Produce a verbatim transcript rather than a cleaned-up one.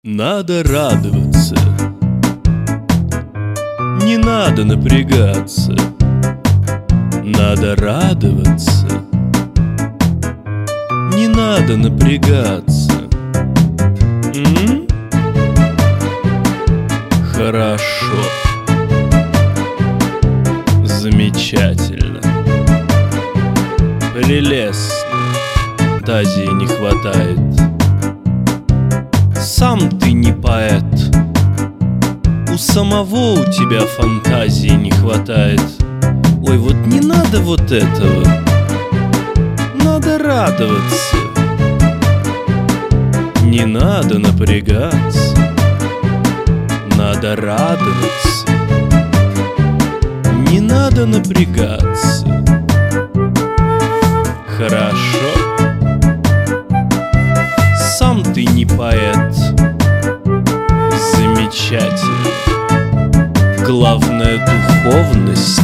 Надо радоваться, не надо напрягаться. Надо радоваться, не надо напрягаться. М? Хорошо, замечательно, прелестно. Фантазии не хватает. Сам ты не поэт, у самого у тебя фантазии не хватает. Ой, вот не надо вот этого, надо радоваться, не надо напрягаться, надо радоваться, не надо напрягаться. Хорошо, сам ты не поэт, замечательно. Главное — духовность.